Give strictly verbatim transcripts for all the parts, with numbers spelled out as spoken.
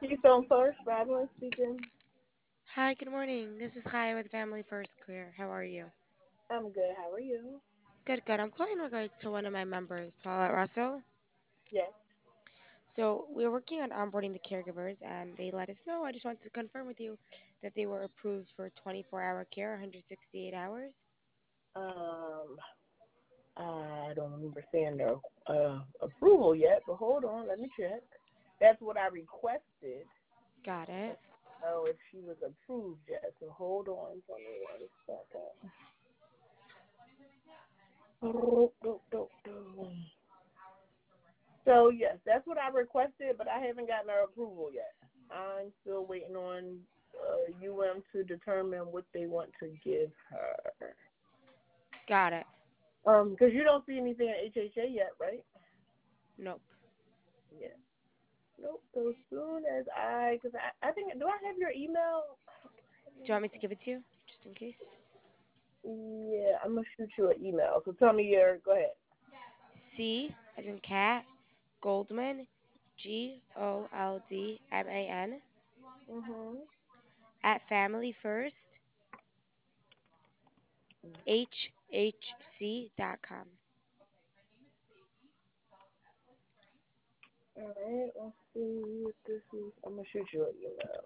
Keystone First, Madeline speaking. Hi, good morning. This is Chaya with Family First Career. How are you? I'm good. How are you? Good, good. I'm calling in regards to one of my members, Paula Russell. Yes. So we're working on onboarding the caregivers, and they let us know. I just wanted to confirm with you that they were approved for twenty-four hour care, one hundred sixty-eight hours. Um, I don't remember seeing their uh, approval yet, but hold on, let me check. That's what I requested. Got it. Oh, if she was approved yet, so hold on for me one second. Do, do, do, do. So yes, that's what I requested, but I haven't gotten her approval yet. I'm still waiting on uh, U M to determine what they want to give her. Got it. Um, because you don't see anything at H H A yet, right? Nope. Yeah. Nope. So as soon as I, because I, I think, do I have your email? Do you want me to give it to you, just in case? Yeah, I'm gonna shoot you an email. So tell me your. Go ahead. C, as in cat, Goldman, G O L D M A N, Mhm. at Family First H H C dot com. All right. Let's see if this is. I'm gonna shoot you an email.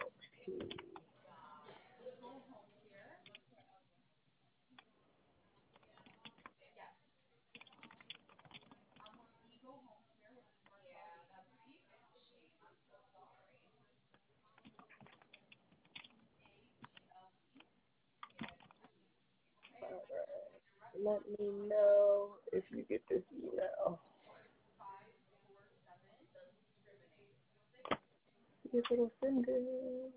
All right. Let me know if you get this email. See if it'll send it.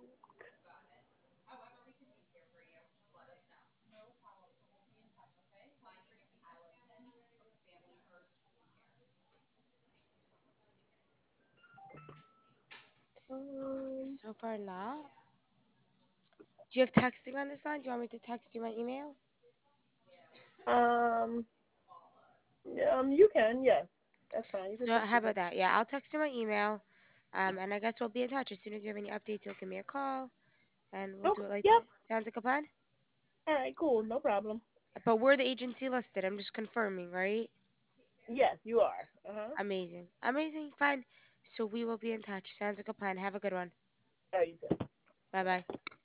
Um. So far, not. Do you have texting on this line? Do you want me to text you my email? Um. Um. You can. Yes. That's fine. You can So text how it. about that? Yeah, I'll text you my email, um, and I guess we'll be in touch as soon as you have any updates. You'll give me a call, and we'll do Okay. it like Yep. that. Sounds like a plan. All right. Cool. No problem. But we're the agency listed. I'm just confirming, right? Yes, you are. Uh huh. Amazing, amazing. Fine. So we will be in touch. Sounds like a plan. Have a good one. All right. You too. Bye bye.